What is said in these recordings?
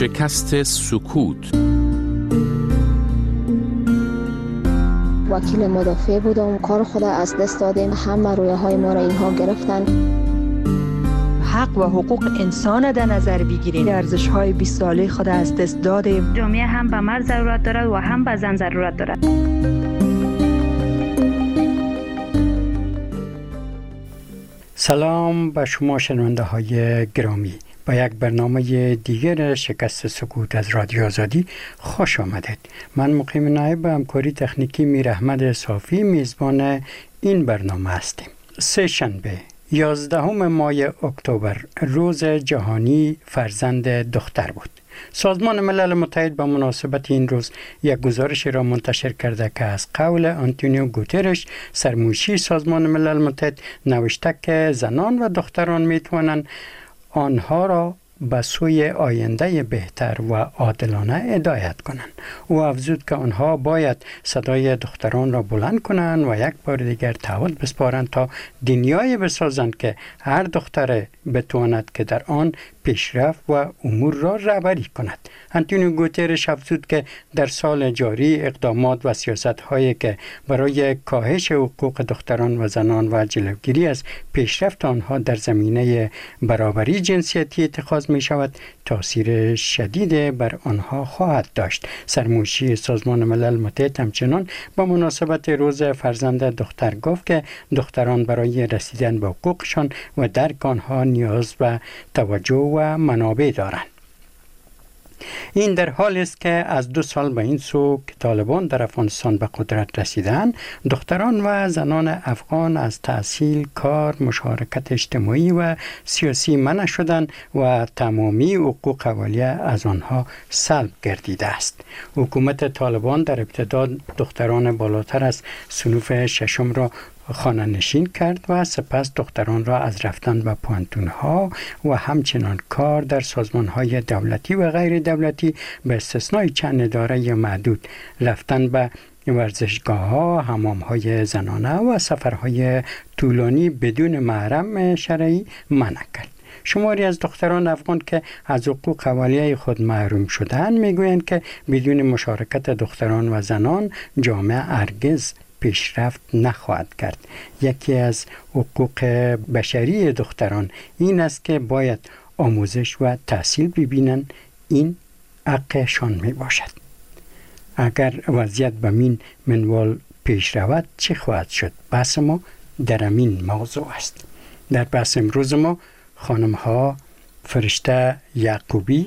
شکست سکوت. وکیل مدافع بودم، کار خود از دست دادیم، همه رویه های ما را اینها گرفتن. حق و حقوق انسان در نظر بگیریم، ارزش های 20 ساله خود از دست دادیم. جامعه هم به مرد ضرورت دارد و هم به زن ضرورت دارد. سلام به شما شنونده های گرامی، با یک برنامه دیگر شکست سکوت از رادیو آزادی خوش آمدید. من مقیم نایب به همکاری تکنیکی میر احمد صافی میزبان این برنامه هستیم. سه شنبه 11 ماه اکتبر روز جهانی فرزند دختر بود. سازمان ملل متحد به مناسبت این روز یک گزارش را منتشر کرده که از قول آنتونیو گوترش سرمنشی سازمان ملل متحد نوشته که زنان و دختران می توانند آنها را به سوی آینده بهتر و عادلانه هدایت کنند. او افزود که آنها باید صدای دختران را بلند کنند و یک بار دیگر تعهد بسپارند تا دنیایی بسازند که هر دختر بتواند که در آن پیشرفت و امور را رهبری کند. آنتونیو گوترش افزود که در سال جاری اقدامات و سیاست‌هایی که برای کاهش حقوق دختران و زنان و جلوگیری از پیشرفت آنها در زمینه برابری جنسیتی اتخاذ می شود تأثیر شدید بر آنها خواهد داشت. سرمنشی سازمان ملل متحد همچنان با مناسبت روز فرزند دختر گفت که دختران برای رسیدن به حقوقشان و درک آنها نیاز به توجه و منابع دارند. این در حالی است که از 2 سال به این سو که طالبان در افغانستان به قدرت رسیدند، دختران و زنان افغان از تحصیل، کار، مشارکت اجتماعی و سیاسی منع شدند و تمامی حقوق اولیه از آنها سلب گردیده است. حکومت طالبان در ابتدا دختران بالاتر از صنف ششم را خانه نشین کرد و سپس دختران را از رفتن به پوهنتون‌ها و همچنان کار در سازمان‌های دولتی و غیر دولتی به استثنای چند اداره یا محدود، رفتن به ورزشگاه‌ها، حمام‌های زنانه و سفرهای طولانی بدون محرم شرعی منع کرد. شماری از دختران افغان که از حقوق اولیه خود محروم شدند میگویند که بدون مشارکت دختران و زنان جامعه هرگز پیشرفت نخواهد کرد. یکی از حقوق بشری دختران این است که باید آموزش و تحصیل ببینند. این حقشان می باشد. اگر وضعیت به این منوال پیش رود چه خواهد شد؟ بحث ما در این موضوع است. در بحث امروز ما خانم ها فرشته یعقوبی،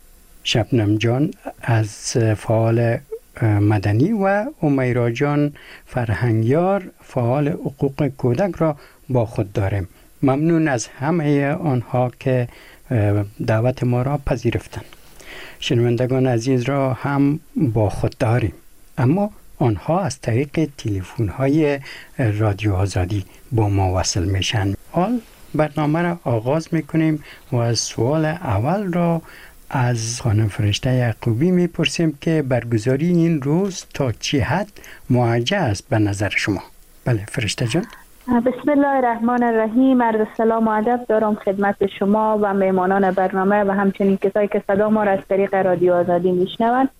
شبنم جان از فعال مدنی و امیرا جان فرهنگیار فعال حقوق کودک را با خود داریم. ممنون از همه آنها که دعوت ما را پذیرفتند. شنوندگان عزیز را هم با خود داریم، اما آنها از طریق تلفن های رادیو آزادی با ما وصل میشن. حال برنامه را آغاز میکنیم و از سوال اول را از خانم فرشته یعقوبی میپرسیم که برگزاری این روز تا چه حد موجه است به نظر شما؟ بله فرشته جان. بسم الله الرحمن الرحیم. عرض سلام و ادب دارم خدمت شما و میهمانان برنامه و همچنین کسایی که صدا ما را از طریق رادیو آزادی میشنوند.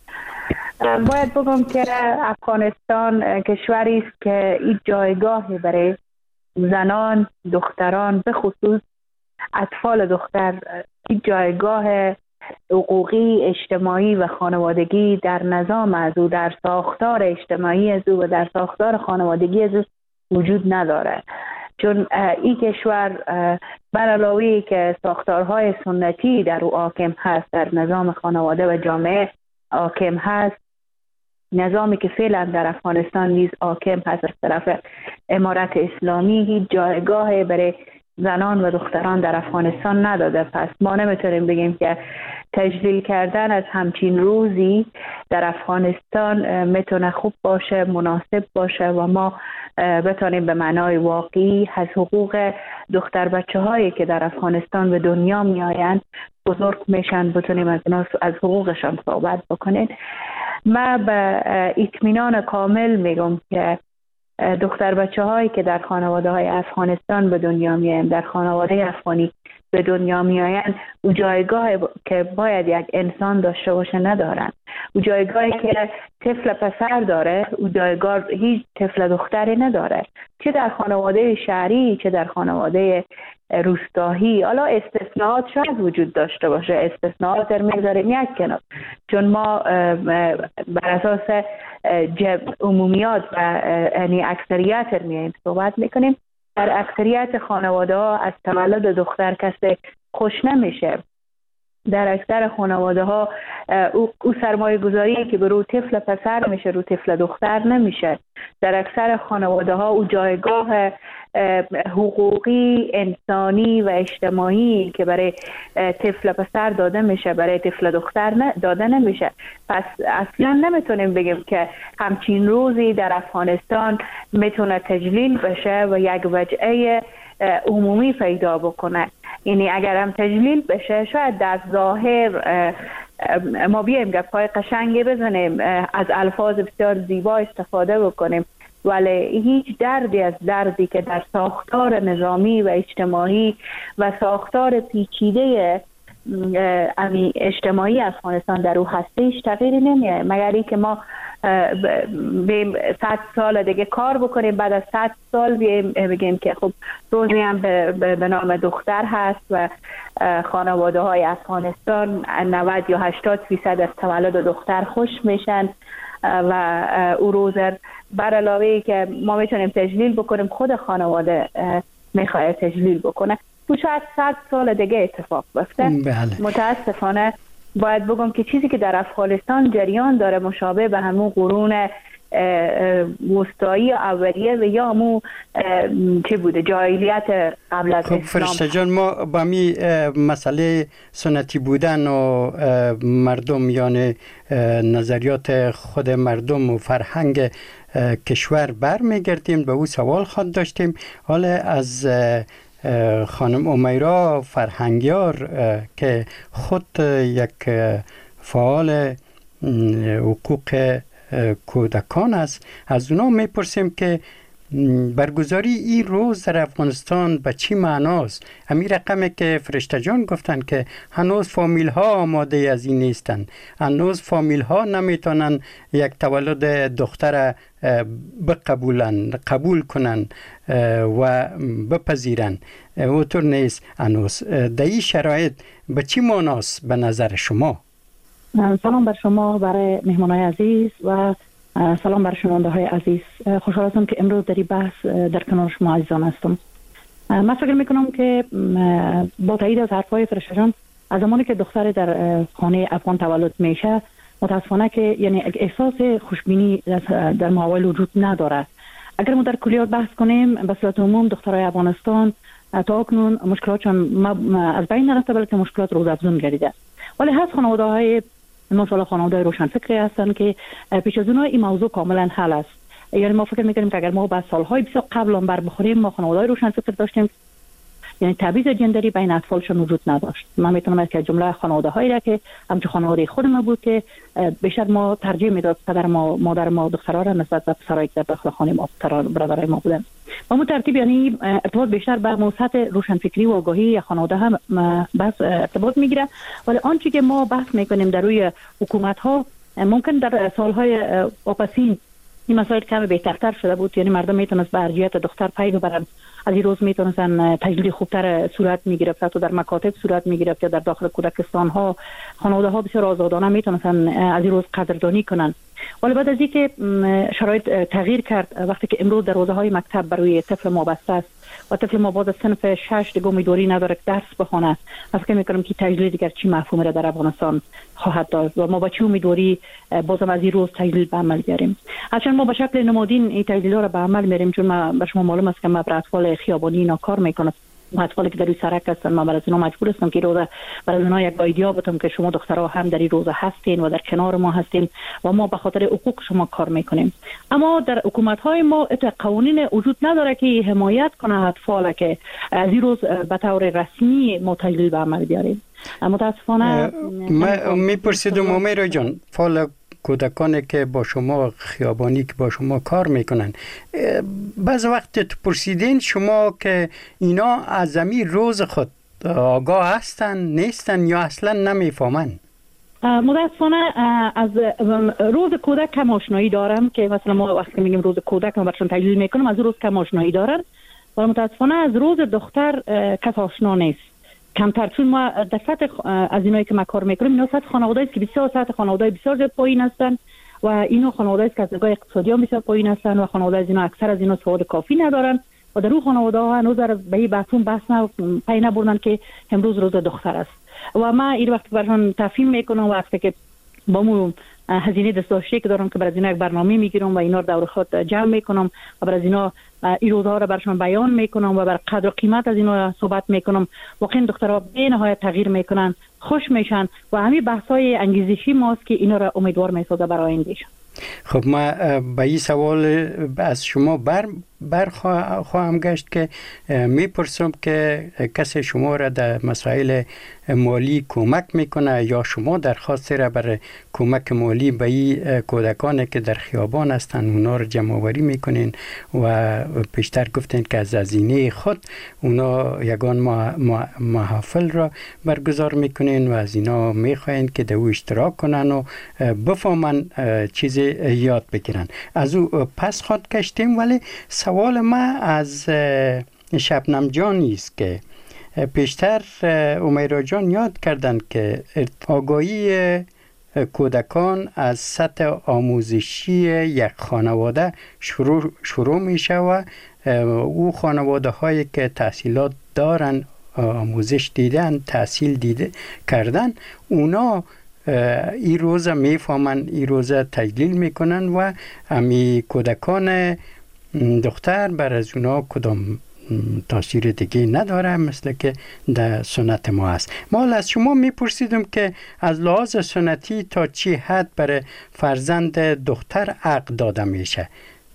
باید بگم که افغانستان کشوری است که این جایگاهی برای زنان، دختران، به خصوص اطفال دختر، این جایگاه حقوقی، اجتماعی و خانوادگی در نظام از او، در ساختار اجتماعی از او و در ساختار خانوادگی از او وجود نداره. چون این کشور بر علاوه که ساختارهای سنتی در او حاکم هست، در نظام خانواده و جامعه حاکم هست، نظامی که فعلا در افغانستان نیز حاکم هست از طرف امارت اسلامی، هیچ جایگاه برای زنان و دختران در افغانستان نداده. پس ما نمیتونیم بگیم که تجلیل کردن از همچین روزی در افغانستان میتونه خوب باشه، مناسب باشه و ما بتونیم به معنای واقعی از حقوق دختر بچه هایی که در افغانستان به دنیا می آیند بزرگ میشن بتونیم از حقوقشان صحبت بکنیم. من به اطمینان کامل میگم که دختر بچه هایی که در خانواده های افغانستان به دنیا میایم، در خانواده افغانی به دنیا میآیند او جایگاه که باید یک انسان داشته باشه ندارن. او جایگاهی که طفل پسر داره او جایگاه هیچ طفل دختری نداره، چه در خانواده شهری چه در خانواده روستایی. حالا استثناءات شاید وجود داشته باشه، استثناءات رو میذاریم یک کنار، چون ما بر اساس عمومیات و یعنی اکثریت رو میایم صحبت میکنیم. در اکثریت خانواده ها از تولد دختر کسی خوش نمیشه. در اکثر خانواده ها او سرمایه گذاری که به رو طفل پسر میشه رو طفل دختر نمیشه. در اکثر خانواده ها او جایگاه حقوقی انسانی و اجتماعی که برای طفل پسر داده میشه برای طفل دختر داده نمیشه. پس اصلا نمیتونیم بگیم که همچین روزی در افغانستان میتونه تجلیل بشه و یک وجهه عمومی پیدا بکنه. یعنی اگر هم تجلیل بشه شاید در ظاهر ما بیایم گپ‌های قشنگی بزنیم، از الفاظ بسیار زیبا استفاده بکنیم، ولی هیچ دردی از دردی که در ساختار نظامی و اجتماعی و ساختار پیچیده اجتماعی افغانستان در او هستش تغییری نمیاد، مگر اینکه ما بیم 100 سال دیگه کار بکنیم، بعد از 100 سال بگیم که خب روزی هم به نام دختر هست و خانواده های افغانستان 90 یا 80% از تولد دختر خوش میشن و او روز بر علاوه که ما میتونیم تجلیل بکنیم خود خانواده میخواد تجلیل بکنه و شاید 100 سال دیگه اتفاق بیفته. متاسفانه باید بگم که چیزی که در افغانستان جریان داره مشابه به همون قرون وسطایی اولیه و یا همون چه بوده جاهلیت قبل از اسلام. فرشته جان، ما با می مسئله سنتی بودن و مردم یعنی نظریات خود مردم و فرهنگ کشور برمیگردیم، به او سوال خود داشتیم. حالا از خانم امیرا فرهنگیار که خود یک فعال حقوق کودکان است، از اونا میپرسیم که برگزاری این روز در افغانستان به چی معناست؟ همین رقمی که فرشته جان گفتن که هنوز فامیل ها آماده از این نیستن، هنوز فامیل ها نمیتونن یک تولد دختر قبول کنن و بپذیرن، اوطور نیست هنوز. در این شرایط به چی معناست به نظر شما؟ سلام بر شما، برای مهمانای عزیز و سلام بر شنونده های عزیز. خوشحال هستم که امروز در این بحث در کنار شما عزیزان هستم. من فکر میکنم که با تایید از حرفای فرشته جان، از زمانی که دختر در خانه افغان تولد میشه متاسفانه که یعنی احساس خوشبینی در ماحول وجود نداره. اگر ما در کلیات بحث کنیم، به صورت عموم دخترای افغانستان تا اکنون مشکلاتشون از بین نرفته بلکه مشکلات روزافزون گردیده. ولی هست خانواده‌های مثلا خانواده روشنفکری هستن که پیش از اونها این موضوع کاملا حل است. یعنی ما فکر می‌کنیم که اگر ما به سالهای بسیار قبل هم بر بخوریم، ما خانواده روشنفکر داشتیم، یعنی تبعیض جندری بین اطفالشون وجود نداشت. من میتونم از جمله خانواده‌هایی را که همچون خانواده خود ما بود که بیشتر ما ترجیح میداد پدر ما مادر ما دخترها را نسبت به پسرایی که در داخل خانه ما برادرای ما بودن. با مو ترتیب یعنی ارتباط بیشتر به موسط روشنفکری و آگاهی یا خانواده هم بس ارتباط میگیره. ولی آنچه که ما بحث میکنیم در روی حکومت ها ممکن در سالهای واپسین این مسائل کم بهترتر شده بود، یعنی مردم میتونست به ارجحیت دختر پی ببرن. از این روز میتونستن تجلیل خوبتر صورت میگرفت، حتی در مکاتب صورت میگرفت یا در داخل کودکستان ها خانواده ها بسیار آزادانه میتونستن از این روز قدردانی کنن. ولی بعد از اینکه شرایط تغییر کرد، وقتی که امروز دروازه های مکتب برای طفل ما بسته است و طفل ما باز صنف 6 دیگه امیدواری نداره که درس بخونه، فکر میکنم که تجلیل دیگر چی مفهومی را در افغانستان خواهد داشت و ما با چه امیدواری بازم از این روز تجلیل به عمل بیاریم. اصلا ما به شکل نمادین این تجلیل‌ها را به عمل میاریم، چون ما به شما معلوم است که ما برای اطفال خیابانی اینا کار میکنم، اطفالی که در سرک هستن. من برای اینا مجبور هستم که روزه برای اینا یک ایده بدم که شما دخترها هم در این روزه هستین و در کنار ما هستین و ما به خاطر حقوق شما کار میکنیم. اما در حکومت های ما قوانین وجود نداره که حمایت کنه اطفال که از این روز به طور رسمی ما تجلیل به عمل بیاریم. متاسفانه میپرسیدم امیرا جان، فعال کودکانی که با شما خیابانی که با شما کار میکنن، بعض وقت پرسیدین شما که اینا از زمین روز خود آگاه هستن نیستن یا اصلا نمیفهمن؟ متاسفانه از روز کودک کم آشنایی دارم که مثلا ما وقتی میگیم روز کودک ما برشون تجلیل میکنم از روز کم آشنایی دارن و متاسفانه از روز دختر کس آشنا نیست کمتر چون ما در سطح از اینایی که ما کار میکنیم اینا سطح خانواده است که بسیار سطح خانواده بسیار زیاد پایین هستن و اینا خانواده است که از نگاه اقتصادی هم بسیار پایین هستن و خانواده از اینا اکثر از اینا سواد کافی ندارن و در اون خانواده ها هنوز به این بحث پی نبردن که امروز روز دختر است و ما این وقت برشان تفهیم میکنم وقتی که با مو هزینه دستداشتی که دارم که برای اینا یک برنامه میگیرم و اینا رو دور خود جمع میکنم و برای اینا این روزها رو برشان بیان میکنم و بر قدر و قیمت از اینا صحبت میکنم واقعا دخترها به نهایت تغییر میکنن خوش میشن و همین بحث‌های انگیزشی ماست که اینا رو امیدوار میسازه برای آیندهشون. خب ما به این سوال از شما خواهم گشت که میپرسم که کسی شما را در مسائل مالی کمک میکنه یا شما درخواست را برای کمک مالی به این کودکانی که در خیابان هستن اونا رو جمع آوری میکنین و پیشتر گفتین که از هزینه خود اونا یگان محافل را برگزار میکنین و از اینا میخواین که دو اشتراک کنن و بفهمن چیزی یاد بگیرن. از او پس خود کشتیم ولی سوال ما از شبنم جانی است که پیشتر امیرا جان یاد کردند که آگاهی کودکان از سطح آموزشی یک خانواده شروع میشه و او خانواده هایی که تحصیلات دارن آموزش دیدن تحصیل کردن اونا این روزه میفهمن این روزه تجلیل میکنن و امی کودکان دختر بر از اونا کدام تاثیر دیگه نداره مثل که در سنت ما است. ما از شما میپرسیدم که از لحاظ سنتی تا چی حد برای فرزند دختر عقد داده میشه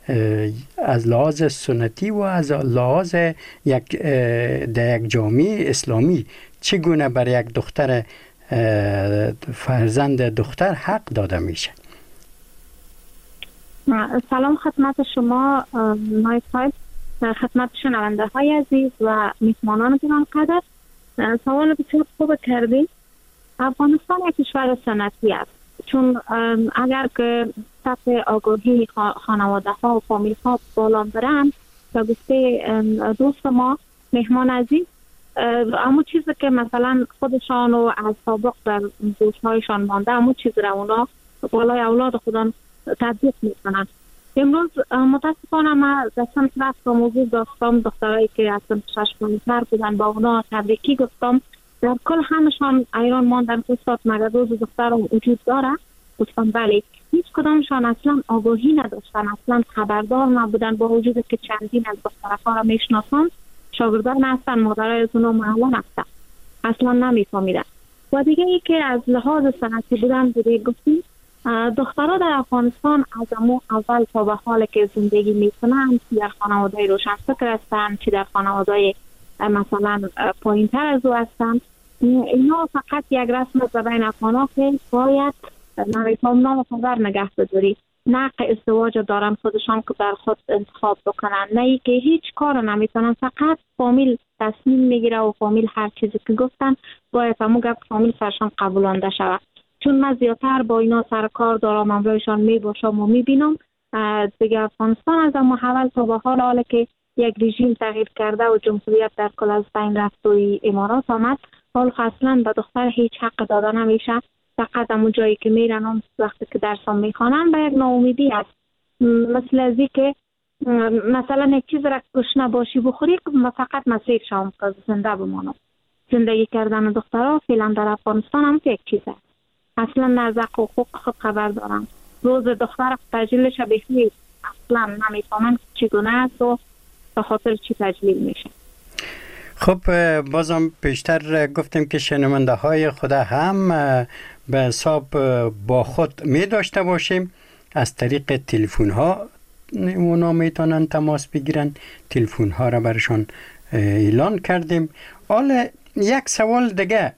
از لحاظ سنتی و از لحاظ در یک جامعه اسلامی چگونه برای یک دختر فرزند دختر حق داده میشه؟ سلام خدمت شما نایفاید، خدمت شنونده های عزیز و میهمانان گرانقدر. سوال بسیار خوب کردید. افغانستان یک کشور سنتی است چون اگر که سطح آگاهی خانواده ها و فامیل ها بالا برند تا گفته دوست ما مهمان عزیز اما چیزی که مثلا خودشان و از سابق در دوستهایشان مانده اما چیز را اونا بالای اولاد خودان تطبیق میکنن. امروز متاسفانه ما در سمت رفت موضوع داشتم دخترایی که از سمت 6 ماهه بودن با اونا تبریکی گفتم در کل همشان ایران ماندن که استاد مگر روز دختر وجود داره؟ گفتم بله. هیچ کدامشان اصلا آگاهی نداشتن اصلا خبردار نبودن با وجود که چندین از دخترها را میشناسند شاگردان هستن مادرای از اونا معلم هستن اصلا نمیفهمیدن. و دیگه ای که از لحاظ سنتی بودن بوده گفتیم دخترها در افغانستان از اول تا به حال که زندگی میکنن در خانواده روشن فکر هستن چی در خانواده مثلا پایین تر از او هستن اینا فقط یک رسم بین افغانها که باید نام خبر نگه بداری نه که ازدواج دارن خودشان که در خود انتخاب بکنن نه ای که هیچ کار نمیتونن فقط فامیل تصمیم میگیره و فامیل هر چیزی که گفتن باید همون گفت فامیل سرشان قبولانده شود. چون من زیادتر با اینا سر کار دارم امروزشان میباشم و میبینم دیگه افغانستان از اما حال تا به حال که یک رژیم تغییر کرده و جمهوریت در کل از بین رفت و امارات آمد حال اصلا به دختر هیچ حق داده نمیشه فقط همون جایی که میرن وقتی که درسان میخوانن به یک ناامیدی است مثل ازی که مثلا یک چیز را گشنه باشی بخوری فقط مسیر شام که زنده بمانم. زندگی کردن دخترها فعلا در افغانستان هم یک چیز است اصلا نرزق و حقوق خود خبر دارم روز دختر تجلیلش بخیر اصلا نمیفهمن چگونه است و به خاطر چی تجلیل میشه. خب بازم پیشتر گفتیم که شنونده های خدا هم به حساب با خود می داشته باشیم از طریق تلفن ها اونا میتونن تماس بگیرن تلفن ها را برشان اعلان کردیم. حالا یک سوال دیگه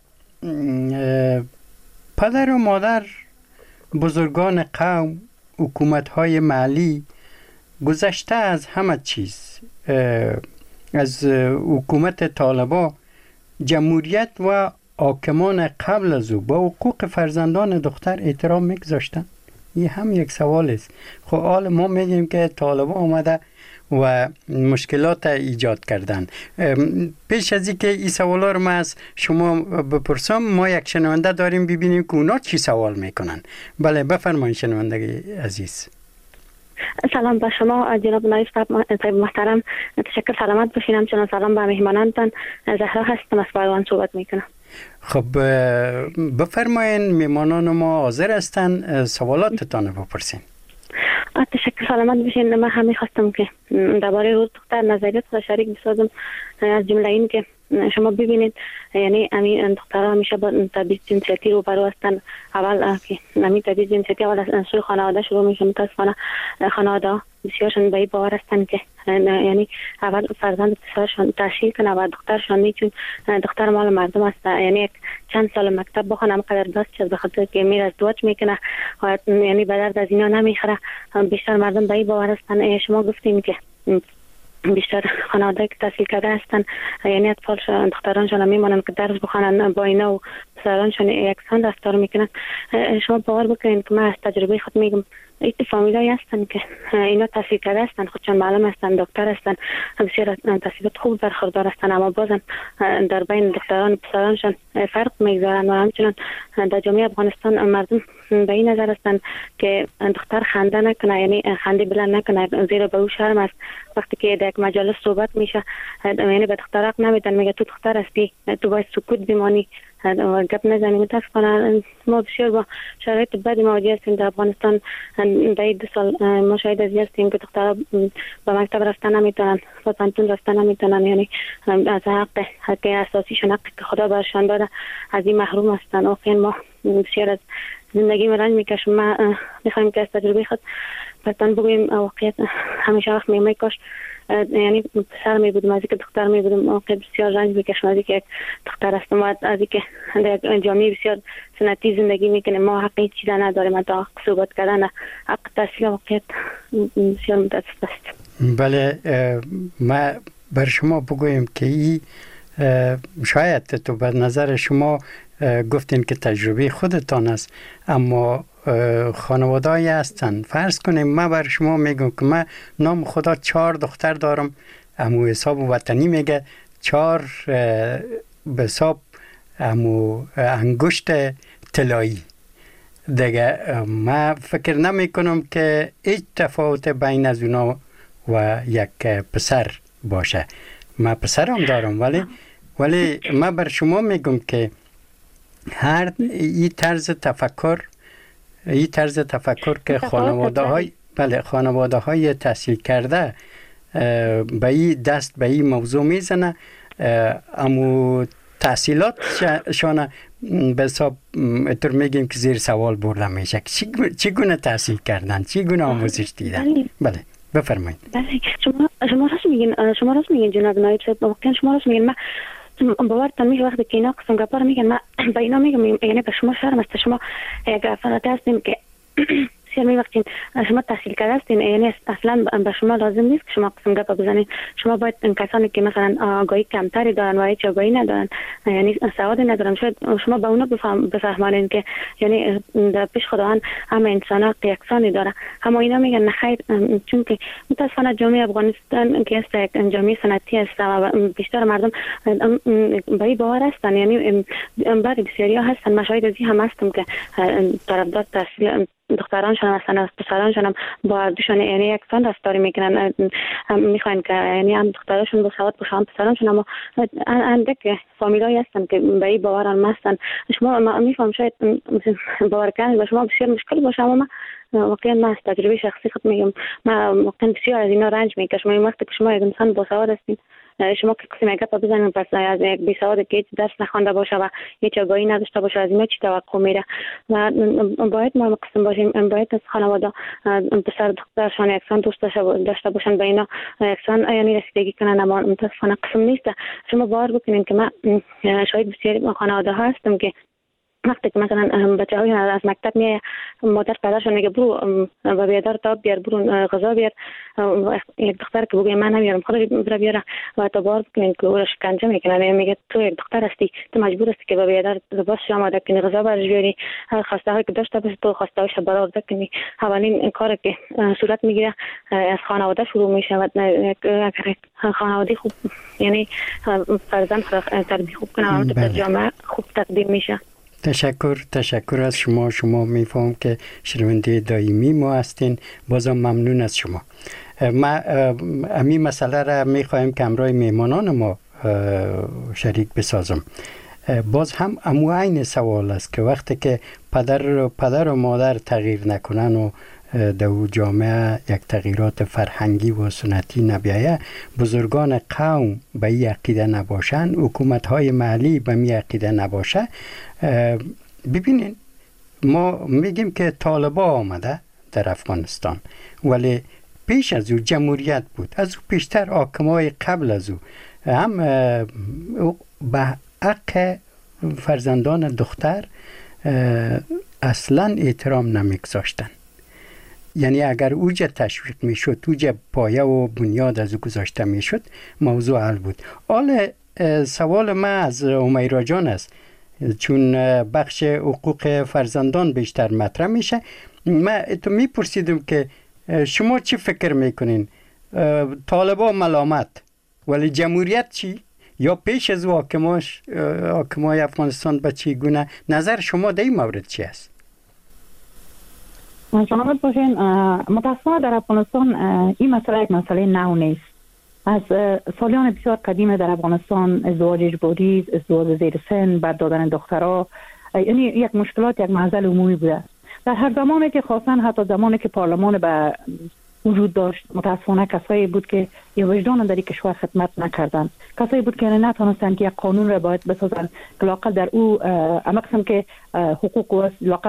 پدر و مادر بزرگان قوم حکومت های محلی گذشته از همه چیز از حکومت طالبا جمهوریت و حاکمان قبل از او با حقوق فرزندان دختر احترام میگذاشتن؟ این هم یک سوال است. خب حال ما میگیم که طالبان آمده و مشکلات ایجاد کردن. پیش از اینکه این سوالا رو ما از شما بپرسم، ما یک شنونده داریم ببینیم که اونا چی سوال میکنن. بله بفرمایید شنونده عزیز. سلام به شما جناب نایب صاحب محترم، تشکر، سلامت باشین. همچنان سلام به مهمانانتان. زهرا هستم، از پایوان صحبت میکنم. خب بفرمایین، مهمانان ما حاضر هستن، سوالاتتان بپرسین. تشکر، سلامت باشین. من هم میخواستم که درباره روز دختر نظریات خود شریک بسازم. از جمله این که شما ببینید، یعنی همین دخترها همیشه با تبعیض جنسیتی روبرو هستن. اول که همین تبعیض جنسیتی اول از سوی خانواده شروع میشه. متاسفانه خانواده بسیارشون به این باور هستن که یعنی اول فرزند پسرشون تحصیل کنه و دخترشون نیچون دختر مال مردم است. یعنی یک چند سال مکتب بخونه هم قدر دست چیز بخاطر که میر از دوچ میکنه و یعنی به درد از اینا نمیخوره. بیشتر مردم به این باور هستن. شما گفتیم که بیشتر خانواده که تحصیل کرده هستن، یعنی اطفالشون دخترانشون هم میمانن که درس بخونن، با اینا و پسرانشون یکسان رفتار میکنن. شما باور بکنین که من از تجربه خود میگم، این فامیلایی هستن که اینا تحصیل کرده هستن، خودشون معلم هستن، دکتر هستن، بسیار تحصیلات خوب برخوردار هستن، اما بازم در بین دختران و پسرانشون فرق میگذارن. و همچنان در جامعه افغانستان مردم به این نظر هستن که دختر خنده نکنه، یعنی خنده بلند نکنه، زیرا به او شرم است. وقتی که در یک مجلس صحبت میشه، یعنی به دختر حق نمیدن، میگه تو دختر هستی، تو باید سکوت بمانی و گپ نزنی. متاسفانه ما بسیار با شرایط بدی مواجه هستیم در افغانستان. در 2 سال ما شاهد از هستیم که دخترها به مکتب رفتن نمیتونن، به پانتون رفتن نمیتونن، یعنی از حق اساسیشون، حقی که خدا برشان داده، از این محروم هستن. واقعا ما بسیار از زندگی رنج میکشم. ما میخوایم که از تجربه خود برتان بگویم. واقعیت همیشه وقت میگم کاش یعنی پسر می بودم از اینکه دختر می بودم. واقعا بسیار رنج میکشم از اینکه دختر هستم و از اینکه در جامعه بسیار سنتی زندگی میکنیم. ما حق هیچ چیز نداریم، حتی حق صحبت کردن، حق تحصیل. واقعیت بسیار متاسف است. بله، ما بر شما بگویم که این شاید تو به نظر شما گفتین که تجربه خودتان است، اما خانواده‌ای هستن. فرض کنیم من بر شما میگم که من نام خدا 4 دختر دارم، امو حساب وطنی میگه 4 به حساب امو انگشت طلایی دیگه. من فکر نمی کنم که هیچ تفاوت بین از اونا و یک پسر باشه. من پسرم دارم، ولی من بر شما میگم که هر این طرز تفکر که خانواده های تحصیل کرده به این دست به این موضوع میزنه، امو تحصیلات شانه به حساب اتر میگیم که زیر سوال برده میشه. چگونه تحصیل کردن، چگونه آموزش دیدن؟ بله بفرمایید. بله، شما راست میگین جناب نایب صاحب، واقعا شما راست میگین. من باورتان میشه وقتی که اینا قسم گپا رو میگن، من به اینا میگم یعنی به شما شرم است. شما یک افراد هستیم که بسیار میوقتین شما تحصیل کرده هستین، یعنی اصلا به شما لازم نیست که شما قسم گپا بزنین. شما باید کسانی که مثلا آگاهی کمتری دارن و هیچ آگاهی ندارن، یعنی سواد ندارن، شاید شما به اونا بفهمانین که یعنی در پیش خداوند همه انسان‌ها یکسانی داره. اما اینا میگن نخیر، چون که متاسفانه جامعه افغانستان که است یک جامعه سنتی است و بیشتر مردم به این باور هستن. یعنی بعضی بسیاری ها هستن، مشاهد از این هم هستم که طرفدار تحصیل دخترانشون هستن، از پسرانشون هم با دوشون یعنی یکسان رفتاری میکنن، میخواین که یعنی هم دخترانشون با سواد باشه هم پسرانشون. اما اندک فامیلایی هستن که به این باوران هستن. شما میفهم شاید باور کردن به شما بسیار مشکل باشه، اما من واقعا من از تجربه شخصی خود میگم، من واقعا بسیار از اینا رنج میکشم. این وقتی که شما یک انسان با سواد هستین، شما که کسی میگه بزنین پس از یک بی سواد که درس نخوانده باشه و هیچ آگاهی نداشته باشه، از اینا چی توقع میره؟ و باید ما قسم باشیم، باید از خانواده پسر دخترشان یکسان دوست داشته باشن، به اینا یکسان یعنی رسیدگی کنن. اما متاسفانه قسم نیست. شما باور بکنین که من شاید بسیاری خانواده ها هستم که وقتی که مثلا بچه‌های از مکتب میاد مادر پدرشون میگه برو و بیادر تا بیار، برو غذا بیار. یک دختر که بگه من نمیارم خودش بره بیاره و تا بار بکنین که او را شکنجه میکنن. میگه تو یک دختر هستی، تو مجبور هستی که با بیادر لباس آماده کنی، غذا برش بیاری، خواسته هایی که داشته باشه تو خواسته هاش برآورده کنی. اولین کاری که صورت میگیره از خانواده شروع میشه و اگر خانواده خوب یعنی فرزند تربیت خوب کنه و در جامعه خوب تقدیم میشه. تشکر از شما میفهم که شنونده دائمی ما هستین. بازم ممنون از شما. ما امی مسئله را میخوایم که همراه میهمانان ما شریک بسازم. باز هم عین سوال است که وقتی که پدر و مادر تغییر نکنن و در جامعه یک تغییرات فرهنگی و سنتی نبیایه، بزرگان قوم به این عقیده نباشن، حکومت‌های محلی به این عقیده نباشه. ببینین ما میگیم که طالبان آمده در افغانستان، ولی پیش از او جمهوریت بود، از او پیشتر حاکمای قبل از او هم به حق فرزندان دختر اصلا احترام نمیگذاشتن. یعنی اگر اوجه تشویق میشد، اوجه پایه و بنیاد از او گذاشته میشد، موضوع حل بود. حالا سوال من از امیرا جان است، چون بخش حقوق فرزندان بیشتر مطرح میشه. من تو میپرسیدم که شما چی فکر میکنین؟ طالبا ملامت، ولی جمهوریت چی؟ یا پیش از حاکمای افغانستان به چی گونه؟ نظر شما در این مورد چی است؟ سلامت باشین. متاسفانه در افغانستان این مسئله یک مسئله نو نیست. از سالیان بسیار قدیم در افغانستان ازدواج اجباری، ازدواج زیر سن، بعد دادن دخترها، یعنی یک مشکلات، یک معضل عمومی بوده. در هر زمانی که خواستن، حتی زمانی که پارلمان به وجود داشت، متاسفانه کسایی بود که یه وجدان در این کشور خدمت نکردند. کسایی بود که نتونستند که یک قانون را باید بسازند که لاقل در او اما قسم که حقوق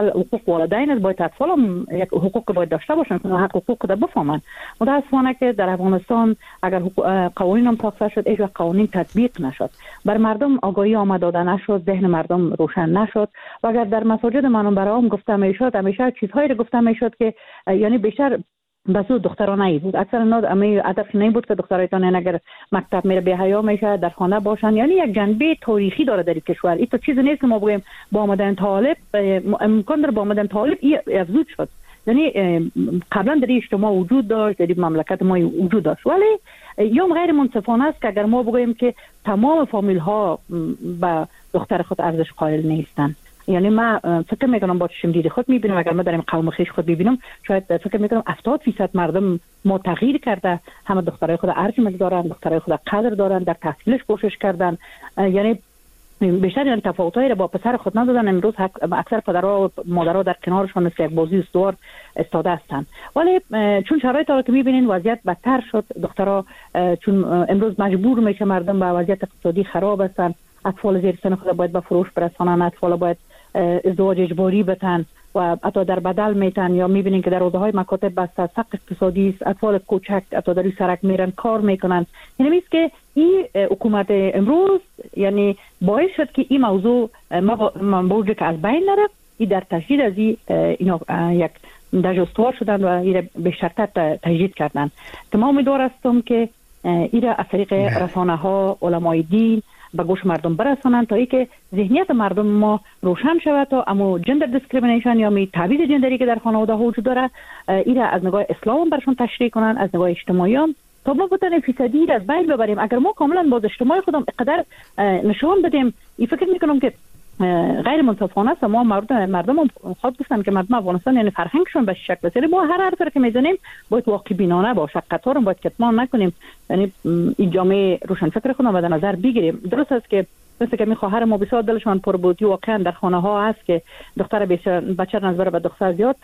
والدین است، باید اطفال هم یک حقوق باید داشته باشند که حق حقوق را بفهمند. متاسفانه که در افغانستان اگر قوانین هم ساخته شد، هیچ قوانین تطبیق نشد، بر مردم آگاهی آمد داده نشد، ذهن مردم روشن نشد. و اگر در مساجد منبرام گفته میشد، همیشه چیزهایی را گفته میشد که یعنی بیشتر بسو دخترانه بود. اکثر امی هدف نه بود که دخترایتان اگر مکتب میره به حیا میشه، در خانه باشن. یعنی یک جنبه تاریخی داره در این کشور. این تو چیز نیست که ما بگیم با آمدن طالب امکان داره با آمدن طالب افزود شد. یعنی قبلا در اجتماع وجود داشت، در مملکت ما وجود داشت، ولی یا غیر منصفانه است که اگر ما بگیم که تمام فامیل ها به دختر خود ارزش قائل نیستن. یعنی من فکر میکنم با چشم دید خود میبینم، اگر من در این قوم خویش خود ببینم، شاید فکر میکنم 70% مردم ما تغییر کرده، همه دخترای خود ارج دارن، دخترای خود قدر دارن، در تحصیلش کوشش کردن. یعنی بیشتر یعنی تفاوتایی را با پسر خود ندادن. امروز اکثر پدرها و مادرها در کنارشان مثل یک بازی استوار استاده هستند. ولی چون شرایط را که میبینین وضعیت بدتر شد، دخترها چون امروز مجبور میشه مردم به وضعیت اقتصادی خراب هستند، اطفال زیر سن خود باید به فروش برسانن، اطفال باید ازدواج اجباری بتن و حتی در بدل میتن، یا میبینین که در حوزه‌های مکاتب بسته، سقف اقتصادی است، اطفال کوچک حتی در سرک میرن کار میکنن. یعنی میگه که این حکومت امروز یعنی باعث شد که این موضوع موضوعی که از بین نره، این در تجدید از اینا یک دژستوار شدن و این بیشتر تجدید کردن. که ما امیدوار هستم که این از طریق رسانه ها، علمای دین به گوش مردم برسانند تا اینکه ذهنیت مردم ما روشن شود، تا اما جندر دیسکریمینیشن یا تبعیض جندری که در خانواده ها وجود داره، این از نگاه اسلام برشون تشریح کنن، از نگاه اجتماعی هم، تا ما بتونیم فیصدی از بین ببریم. اگر ما کاملا باز اجتماعی خودم اقدر نشون بدیم، این فکر میکنم که غیر منصفانه است. ما مردم خود گفتن که مردم افغانستان یعنی فرهنگشون به شکل است. ما هر حرفی که میزنیم باید واقع بینانه باشه، قطار باید کتمان نکنیم. یعنی این جامعه روشن فکر خودم به نظر بگیریم. درست است که مثل که می خواهر ما بسیار دلشان پر بود، واقعا در خانه ها هست که دختر بچه نظر به دختر زیاد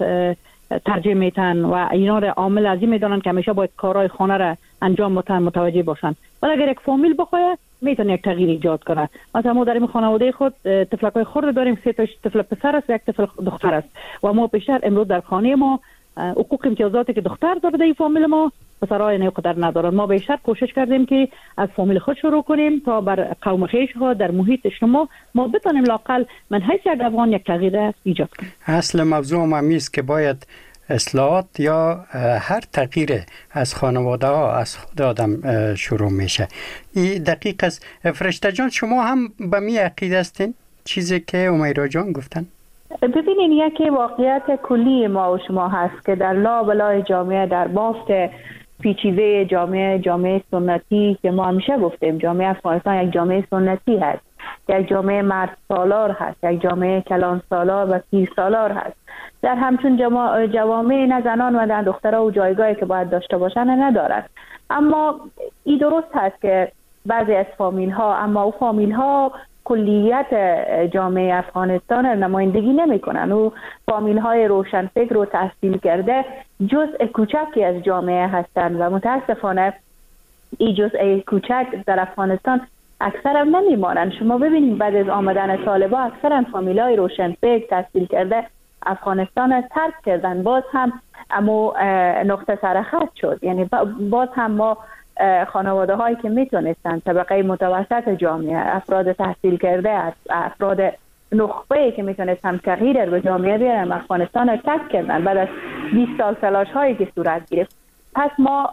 ترجیح میتن و اینا را عامل ازی میدونن که همیشه باید کارهای خانه را انجام بدن، متوجه باشن. ولی اگر یک فامیل بخواد میتونه یک تغییر ایجاد کنه. مثلا ما در این خانواده خود طفلکای خرد داریم، 3 تا طفل پسر است، 1 طفل دختر است و ما بیشتر امروز در خانه ما حقوق امتیازاتی که دختر داره در این فامیل ما پسرای نو قدر ندارن. ما بیشتر کوشش کردیم که از فامیل خود شروع کنیم تا بر قوم خویش ها در محیط اجتماع ما بتونیم لاقل من حیث یک افغان یک تغییر ایجاد کنیم. اصل موضوع هم است که باید اصلاحات یا هر تغییر از خانواده ها از خود آدم شروع میشه. این دقیق است. فرشته جان شما هم به می عقیده هستین چیزی که امیرا جان گفتن؟ ببینین یکی واقعیت کلی ما و شما هست که در لابلای جامعه، در بافت پیچیده جامعه سنتی که ما همیشه گفتیم جامعه افغانستان یک جامعه سنتی هست، یک جامعه مرد سالار هست، یک جامعه کلان سالار و پیر سالار هست. در همچون جوامع نه زنان و نه دخترها و جایگاهی که باید داشته باشن ندارد. اما این درست هست که بعضی از فامیل ها، اما او فامیل ها کلیت جامعه افغانستان نمایندگی نمی کنن. او فامیل های روشنفکر و تحصیل کرده جزء کوچکی از جامعه هستند و متاسفانه این جزء کوچک در افغانستان اکثر هم نمی مانند. شما ببینید بعد از آمدن طالبان اکثر فامیل های روشنفکر تحصیل کرده افغانستان را ترک کردن. باز هم اما نقطه سرخط شد. یعنی باز هم ما خانواده هایی که میتونستن طبقه متوسط جامعه، افراد تحصیل کرده، افراد نخبه‌ای که میتونستن تغییر به جامعه بیارن، افغانستان را ترک کردن بعد از 20 سال تلاش هایی که صورت گرفت. پس ما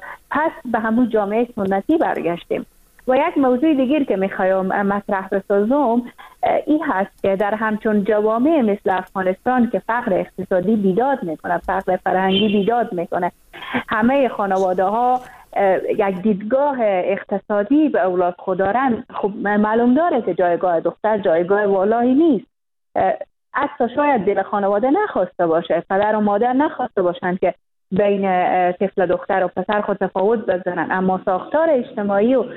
به همون جامعه سنتی برگشتیم. و یک موضوع دیگر که میخوایم مطرح بسازم این هست که در همچون جوامع مثل افغانستان که فقر اقتصادی بیداد میکنه، فقر فرهنگی بیداد میکنه، همه خانواده ها یک دیدگاه اقتصادی به اولاد خود دارن، خب معلوم داره که جایگاه دختر جایگاه والایی نیست. حتی شاید دل خانواده نخواسته باشه، پدر و مادر نخواسته باشن که بین طفل دختر و پسر خود تفاوت بزنن، اما ساختار اجتماعی و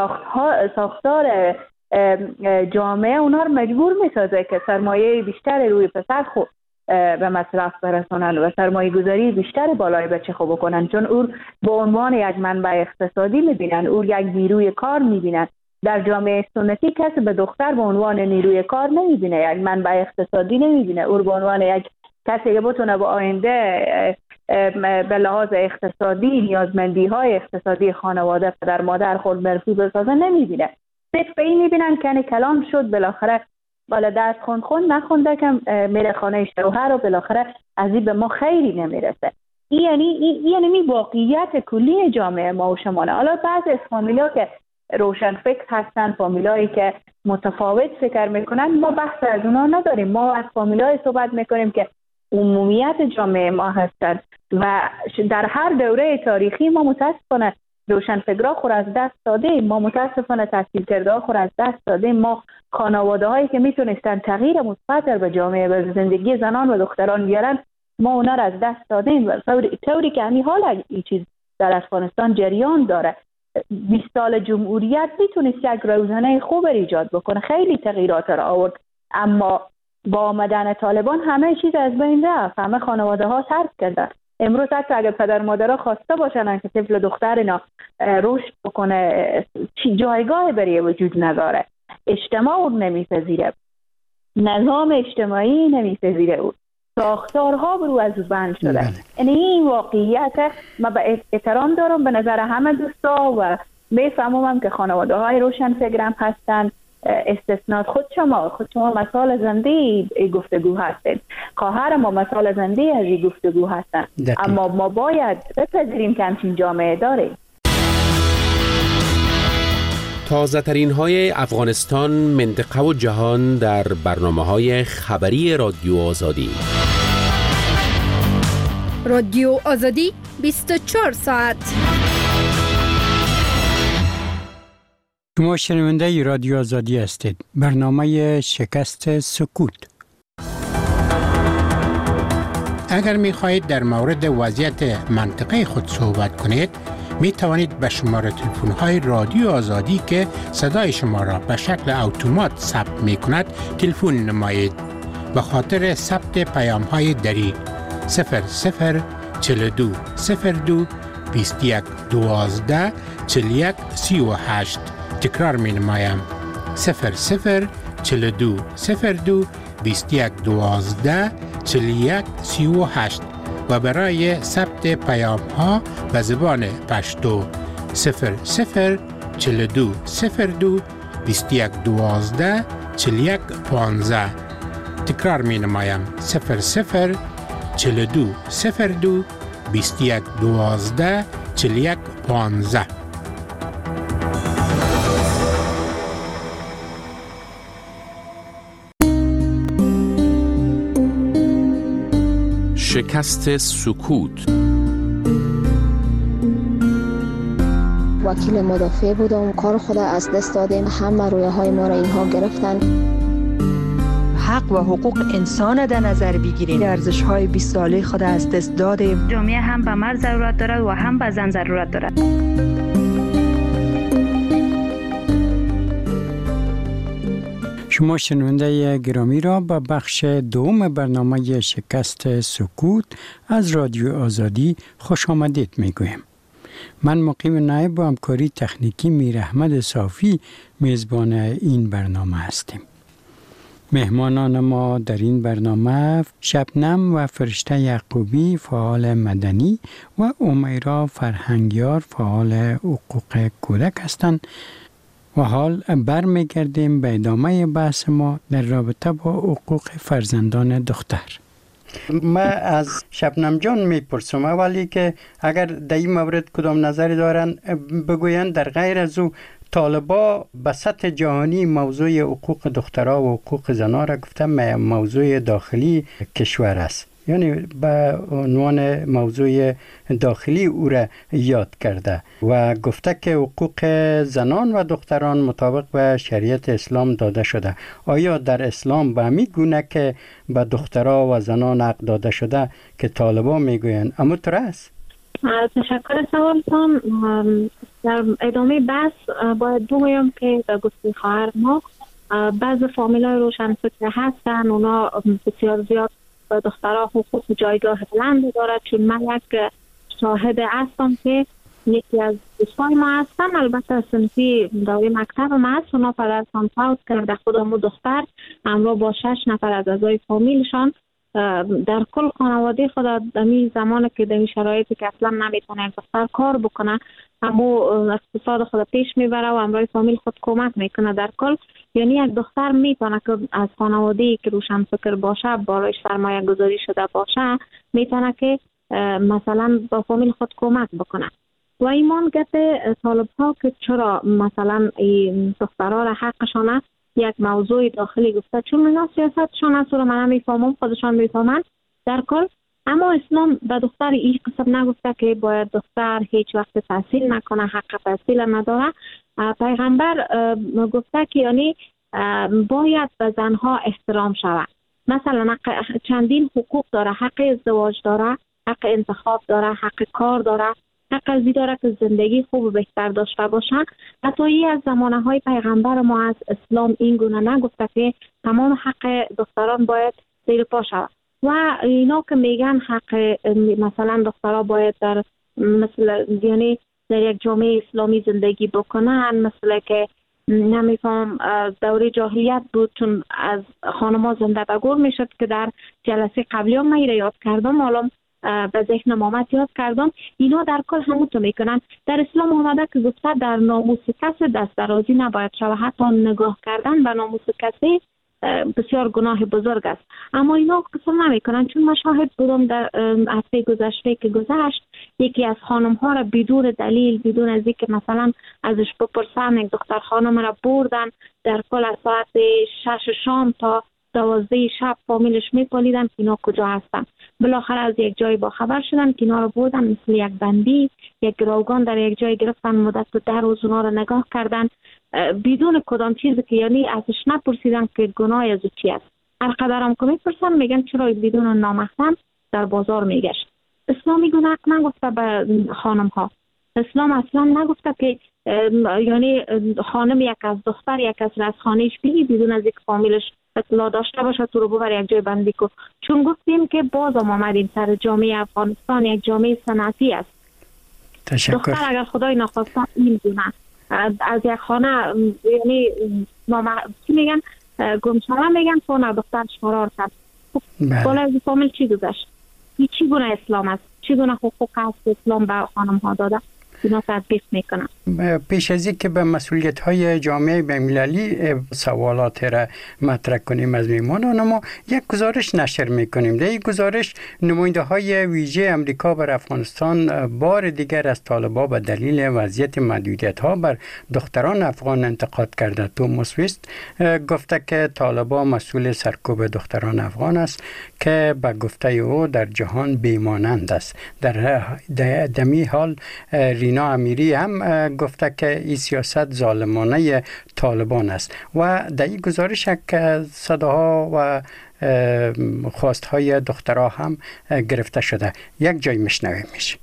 ساختار جامعه اونا رو مجبور میسازه که سرمایه بیشتر روی پسر خود به مصرف برسونن و سرمایه گذاری بیشتر بالای بچه خوب بکنن، چون او به عنوان یک منبع اقتصادی میبینن، او یک نیروی کار میبینن. در جامعه سنتی کسی به دختر به عنوان نیروی کار نمیبینه، یک منبع اقتصادی نمیبینه، او به عنوان یک کسی که بتونه با آینده به لحاظ اقتصادی نیازمندی های اقتصادی خانواده پدر مادر خود برفی بسازه نمیبینه. صرف به این میبینن که کلام شد بالاخره بالا درس خوند نخونده که میره خانه شوهر و بالاخره از این به ما خیلی نمیرسه. یعنی واقعیت کلی جامعه ما و شمانه. حالا بعضی از فامیل‌ها که روشن فکر هستن، فامیلایی که متفاوت فکر میکنن، ما بحث از اونا نداریم. ما از فامیلای صحبت میکنیم که عمومیت جامعه ما هستند و در هر دوره تاریخی ما متاسفانه روشنفکرها خود از دست دادیم، ما متاسفانه تحصیل کرده ها خود از دست دادیم، ما خانواده هایی که میتونستن تغییر مثبت به جامعه و زندگی زنان و دختران بیارن ما اونا را از دست دادیم. و طوری که همین حال این چیز در افغانستان جریان داره. 20 سال جمهوریت میتونست یک روزانه خوب ایجاد بکنه، خیلی تغییرات را آورد، اما با آمدن طالبان همه چیز از بین رفت، همه خانواده ها ترک کردن. امروز حتی اگر پدر مادرها خواسته باشن که طفل دختر اینا رشد بکنه، جایگاه برای وجود نداره، اجتماع اون نمیپذیره، نظام اجتماعی نمیپذیره، اون ساختارها برو از بند شده. یعنی این واقعیت. ما به احترام دارم به نظر همه دوستا و میفهمم که خانواده های روشن فکرم هستن، استثنات خود شما مثال زنده گفتگو هستید، خواهر ما مثال زنده از این گفتگو هستن. اما ما باید بپذیریم که همچین جامعه داریم. تازه ترین های افغانستان، منطقه و جهان در برنامه‌های خبری رادیو آزادی. رادیو آزادی 24 ساعت. شما شنونده رادیو آزادی هستید. برنامه شکست سکوت. اگر می خواهید در مورد وضعیت منطقه خود صحبت کنید، می توانید به شماره تلفن های رادیو آزادی که صدای شما را به شکل اتومات ثبت می کند تلفن نمایید. به خاطر ثبت پیام های دری 0042 02 21 12 41 38. تکرار می نمایم 0042 02 21 12 41 38. و برای ثبت پیام ها به زبان پشتو 00 42 02 21 12 41 15. تکرار می نمایم 00 42 02 21 12 41 15. شکست سکوت. وکیل مدافع بودم، کار خود از دست دادیم، همه رویه های ما را اینها گرفتن. حق و حقوق انسان در نظر بگیریم. ارزش های 20 ساله خود از دست دادیم. جامعه هم به مرد ضرورت دارد و هم به زن ضرورت دارد. شما شنونده گرامی را به بخش دوم برنامه شکست سکوت از رادیو آزادی خوش آمدید میگویم. من مقیم نایب با همکاری تکنیکی میر احمد صافی میزبان این برنامه هستیم. مهمانان ما در این برنامه شبنم و فرشته یعقوبی فعال مدنی و امیرا فرهنگیار فعال حقوق کودک هستند. و حال برمیگردیم به ادامه بحث ما در رابطه با حقوق فرزندان دختر. ما از شبنم جان میپرسم اولی که اگر در این مورد کدام نظری دارن بگوین، در غیر از او طالبا به سطح جهانی موضوع حقوق دخترها و حقوق زنها را گفتن موضوع داخلی کشور است، یعنی به عنوان موضوع داخلی او را یاد کرده و گفته که حقوق زنان و دختران مطابق به شریعت اسلام داده شده. آیا در اسلام به همین گونه که به دخترها و زنان حق داده شده که طالبان میگویند اما طور است؟ تشکر سوالتان. در ادامه بحث باید بگویم که در گفته خواهر ما بعض فامیلای روشنفکر هستن، اونا بسیار زیاد به دخترها حقوق جایگاه بلند دارد. چون من یک شاهد هستم که یکی از دوستای ما هستن، البته صنفی دوره مکتب ما هست، اونا پدرشان فوت کرده، خودمو دختر همراه با 6 نفر از اعضای فامیلشان در کل خانواده خود دمی زمانی که دمی شرایطی که اصلا نمیتونه دختر کار بکنه، اما اقتصاد خود پیش میبره و همراه فامیل خود کمک میکنه. در کل یعنی یک دختر میتونه که از خانواده‌ای که روشن فکر باشه، بالایش سرمایه گذاری شده باشه، میتونه که مثلا با فامیل خود کمک بکنه. و ایمان گفته طالب ها که چرا مثلا این دخترها را حقشانه یک موضوع داخلی گفته، چون اینا سیاستشان است و من میفهمم، خودشان میفهمن در کل. اما اسلام به دختر این قسم نگفته که باید دختر هیچ وقت تحصیل نکنه، حق تحصیل نداره. پیغمبر گفته که یعنی باید به زنها احترام شود. مثلا چندین حقوق داره، حق ازدواج داره، حق انتخاب داره، حق کار داره، حق ازی داره که زندگی خوب و بهتر داشته باشه. حتی ای از زمانه های پیغمبر ما از اسلام این گونه نگفته که تمام حق دختران باید زیر پا شود. و اینا که میگن حق مثلا دخترها باید در مثل یعنی در یک جامعه اسلامی زندگی بکنن، مثل که نمیفهم دوره جاهلیت بود، چون از خانم‌ها زنده بگور میشد که در جلسه قبلی هم من یاد کردم، حالا به ذهنم آمد یاد کردم. اینا در کل همونطور میکنن. در اسلام آمده که گفته در ناموس کسی دست درازی نباید شود، حتی نگاه کردن به ناموس کسی بسیار گناه بزرگ است. اما اینا قسم نمیکنن، چون من شاهد بودم در هفته گذشته که گذشت، یکی از خانم ها را بدون دلیل، بدون از اینکه مثلا ازش بپرسن، یک دختر خانم را بردن در کل از ساعت 6 شام تا 12 شب فامیلش میپالیدن که اینا کجا هستن. بالاخره از یک جای با خبر شدن که اینا رو بردن مثل یک بندی، یک گروگان در یک جای گرفتن، مدت 10 روز اونا رو نگاه کردن بدون کدام چیزی که یعنی ازش نپرسیدن که گناه از چی است. هر قدرم که میپرسن میگن چرا بدون نامحرم در بازار میگشت. اسلام میگه حق نگفته به خانم ها. اسلام اصلا نگفته که یعنی خانم یک از دختر یک از رزخانهش بگی بدون از یک فامیلش اطلاع داشته باشه تو رو ببر یک جای بندی کو. چون گفتیم که باز هم آمدیم سر جامعه افغانستان یک جامعه صنعتی است. تشکر. دختر اگر خدای نخواسته میدونه از یک خانه یعنی چی میگن گمشوه میگن خونه دخترش فرار کرد. بالا از فامیل چی گذشت؟ این چگونه اسلام است، چگونه حقوق است اسلام به خانم ها داده، اینا تطبیق میکنن. پیش از اینکه به مسئولیت های جامعه بین‌المللی سوالات را مطرح کنیم از میهمانان ما، یک گزارش نشر میکنیم. در این گزارش نماینده های ویژه امریکا بر افغانستان بار دیگر از طالبان به دلیل وضعیت محدودیت ها بر دختران افغان انتقاد کرده. توماس ویست گفته که طالبان مسئول سرکوب دختران افغان است که به گفته او در جهان بیمانند است. در دمی حال رینا امیری هم گفته که این سیاست ظالمانه طالبان است و در این گزارش صداها و خواستهای دخترها هم گرفته شده. یک جای میشنویمش.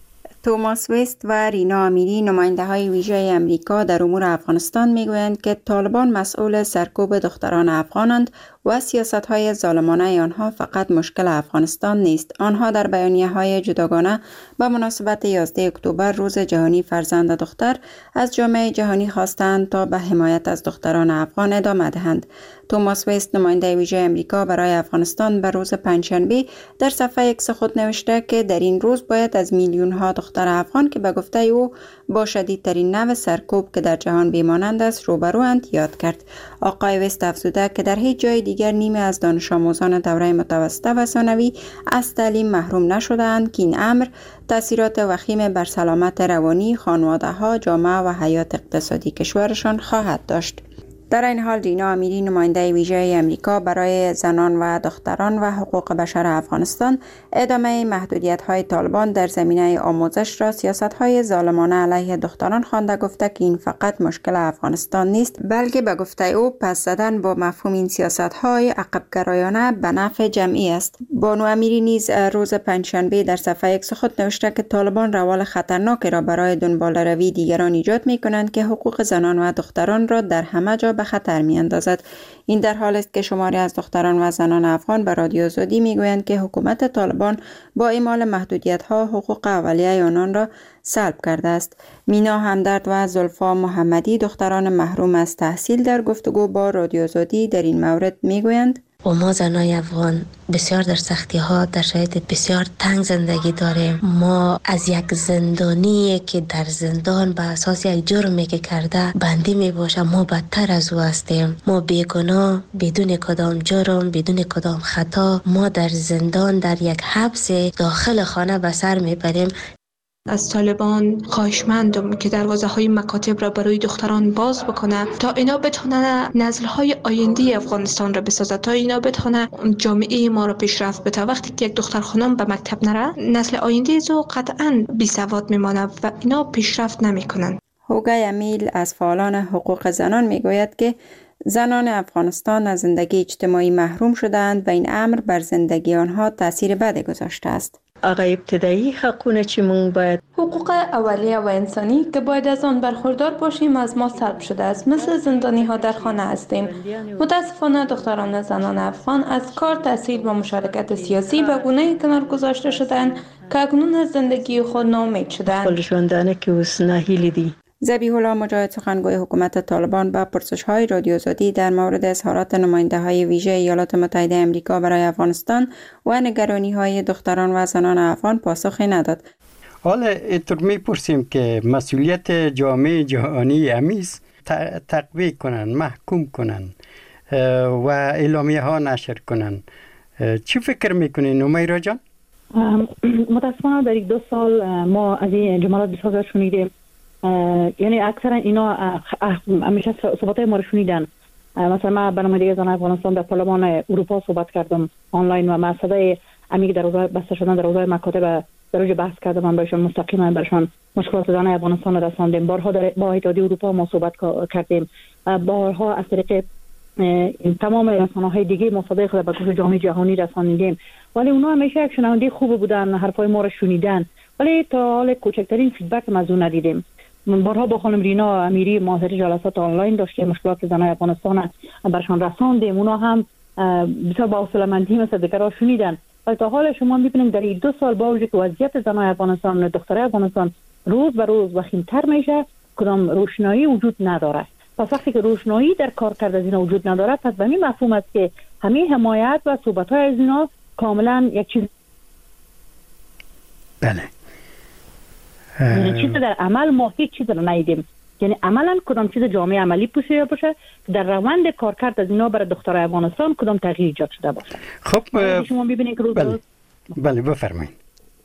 توماس ویست و رینا امیری نماینده های ویژه امریکا در امور افغانستان میگویند که طالبان مسئول سرکوب دختران افغانند و سیاست های ظالمانه آنها فقط مشکل افغانستان نیست. آنها در بیانیه های جداگانه به مناسبت 11 اکتبر روز جهانی فرزند دختر از جامعه جهانی خواستند تا به حمایت از دختران افغان ادامه دهند. توماس ویست نماینده ویژه امریکا برای افغانستان به روز پنجشنبه در صفحه ایکس خود نوشته که در این روز باید از میلیون ها دختر افغان که به گفته او با شدیدترین نوع سرکوب که در جهان بیمانند است روبروند یاد کرد. آقای ویست افزوده که در هیچ جای دیگر نیمه از دانش آموزان دوره متوسطه و ثانوی از تعلیم محروم نشده‌اند که این امر تاثیرات وخیم بر سلامت روانی خانواده‌ها، جامعه و حیات اقتصادی کشورشان خواهد داشت. در این حال رینا امیری نماینده ویژه امریکا برای زنان و دختران و حقوق بشر افغانستان ادامه محدودیت‌های طالبان در زمینه آموزش را سیاست‌های ظالمانه علیه دختران خوانده، گفته که این فقط مشکل افغانستان نیست بلکه به گفته او پس زدن با مفهوم این سیاست‌های عقب‌گرایانه به نفع جمعی است. بانو امیری نیز روز پنجشنبه در صفحه ایکس خود نوشته که طالبان روال خطرناکی را برای دنباله‌روی دیگران ایجاد می‌کنند که حقوق زنان و دختران را در همه جا به خطر می‌اندازد. این در حالی است که شماری از دختران و زنان افغان به رادیو آزادی میگویند که حکومت طالبان با اعمال محدودیت‌ها حقوق اولیه آنان را سلب کرده است. مینا همدرد و زلفا محمدی دختران محروم از تحصیل در گفتگو با رادیو آزادی در این مورد میگویند: و ما زنای افغان بسیار در سختی ها، در شرایط بسیار تنگ زندگی داریم. ما از یک زندانی که در زندان به اساس یک جرمی که کرده بندی می باشه، ما بدتر از او هستیم. ما بیگناه، بدون کدام جرم، بدون کدام خطا، ما در زندان در یک حبس داخل خانه به سر می بریم. از طالبان خواهشمندم که دروازه‌های مکاتب را برای دختران باز بکنه تا اینا بتونن نسل‌های آینده افغانستان را بسازه، تا اینا بتونن جامعه ما را پیشرفت بده. وقتی که یک دختر خانم به مکتب نره، نسل آینده زو قطعاً بی‌سواد میمونه و اینا پیشرفت نمیکنن. هوگای امیل از فعالان حقوق زنان میگوید که زنان افغانستان از زندگی اجتماعی محروم شدند و این امر بر زندگی آنها تاثیر بد گذاشته است. آقای ابتدایی حقونه چی مون باید حقوق اولیه و انسانی که باید از آن برخوردار باشیم از ما سلب شده است. مثل زندانی ها در خانه هستیم. متاسفانه دختران و زنان افغان از کار، تحصیل و مشارکت سیاسی به گونه‌ای کنار گذاشته شدند که اکنون از زندگی خود ناامید شدند. خودشوندانه که وسناهیلی دی. ذبیح الله مجاهد سخنگوی حکومت طالبان به پرسش‌های رادیو آزادی در مورد اظهارات نماینده‌های ویژه ایالات متحده آمریکا برای افغانستان و نگرانی‌های دختران و زنان افغان پاسخی نداد. حالا اینطور می‌پرسیم که مسئولیت جامعه جهانی امیز تقویه کنن، محکوم کنن و اعلامیه‌ها نشر کنن. چی فکر می‌کنین نمیرا جان؟ متاسفانه در 2 سال ما از این جملات بسیار شنیدیم. یعنی اکثرا اینا همیشه صحبتای ما رو شنیدن. مثلا من برنامه دیگه زن افغانستان در پارلمان اروپا صحبت کردم آنلاین و من صدای عمیق در حوزه بسته شدن در حوزه مکاتب در اوج بحث کردم. من برایشان مستقیما برایشان مشکلات زن افغانستان را رساندیم. بارها با اتحادیه اروپا ما صحبت کردیم. بارها از طریق تمام رسانه‌های دیگه مصادره خود به گوش جامعه جهانی رساندیم. ولی اونا همیشه یک شنونده خوب بودن، حرفای ما رو شنیدن. ولی تا حال کوچکترین فیدبک از اون ندیدیم. بارها با خانم رینا امیری ما جلسات آنلاین داشتیم، مشکلات زنان افغانستان برشان رساندیم. اونا هم بسیار با حوصله‌مندی مثل دیگرها شنیدن. ولی تا حال شما می‌بینیم در این 2 سال با وجود که وضعیت زنان افغانستان و دخترای افغانستان روز به روز وخیم‌تر میشه، کدام روشنایی وجود نداره. پس وقتی که روشنایی در کار کرده از اینا وجود نداره، پس به این مفهوم است که همه حمایت و صحبت‌های از اینا کاملا یک چیز بله. یعنی چیز در عمل ما هیچ چیز رو ندیدیم. یعنی عملا کدام چیز جامعه عملی پوشیده باشه که در روند کارکرد از اینا برای دخترای افغانستان کدام تغییر ایجاد شده باشه. خب شما ببینید که بله بفرمایید.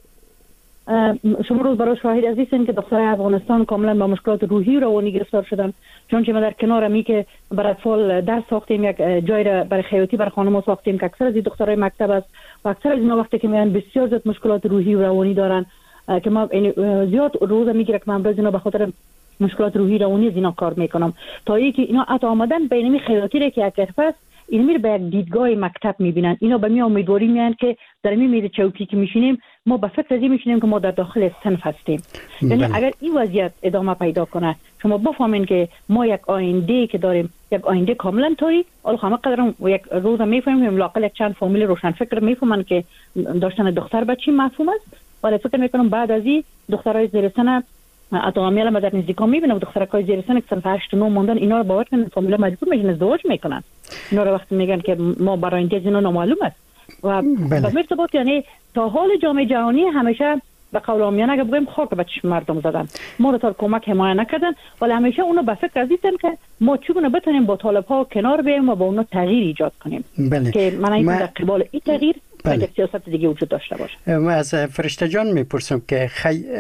شما روز برای شاهد عزیزین که دخترای افغانستان کاملا با مشکلات روحی و روانی گرفتار شدن، چون که ما در کنار می که برای اطفال درس ساختیم، یک جای را برای خیاطی برای خانم‌ها ساختیم که اکثر از این دخترای مکتب است و اکثر از اینا وقتی که میان بسیار زیاد مشکلات روحی و روانی دارن که ما زیاد روز میگیره که من امروز اینا به خاطر مشکلات روحی روانی از اینا کار میکنم تا اینکه اینا حتی آمدن به اینمی خیاطی را که یک حرفه این میره به یک دیدگاه مکتب میبینن. اینا به می امیدواری میان که در می میره چوکی که میشینیم ما به فکر ازی میشینیم که ما در داخل صنف هستیم. یعنی اگر این وضعیت ادامه پیدا کنه شما بفهمین که ما یک آینده که داریم، یک آینده کاملا توری الخامه قدرم و یک روز میفهمیم لاقل یک چند فامیل روشن فکر میفهمن که داشتن دختر بچی مفهوم است. ولی فکر میکنم بعد از این دخترای زیر سن اتامیل ما در نزدیکا میبینم دخترای زیر سن که سن 8 و 9 موندن اینا رو باور کنن فامیل مجبور میشن ازدواج میکنن. اینا رو وقتی میگن که ما برای اینکه اینا نامعلوم است و به مرتبط یعنی تا حال جامعه جهانی همیشه به قول عامیانه اگه بگیم خاک به چشم مردم زدن، ما رو تا کمک حمایت نکردن، ولی همیشه اونو به فکر ازیدن که ما چگونه بتونیم با طالب ها کنار بیایم و با اونا تغییر ایجاد کنیم. که من در قبال این تغییر یک سیاست دیگه وجود داشته باشه. من از فرشته جان میپرسم که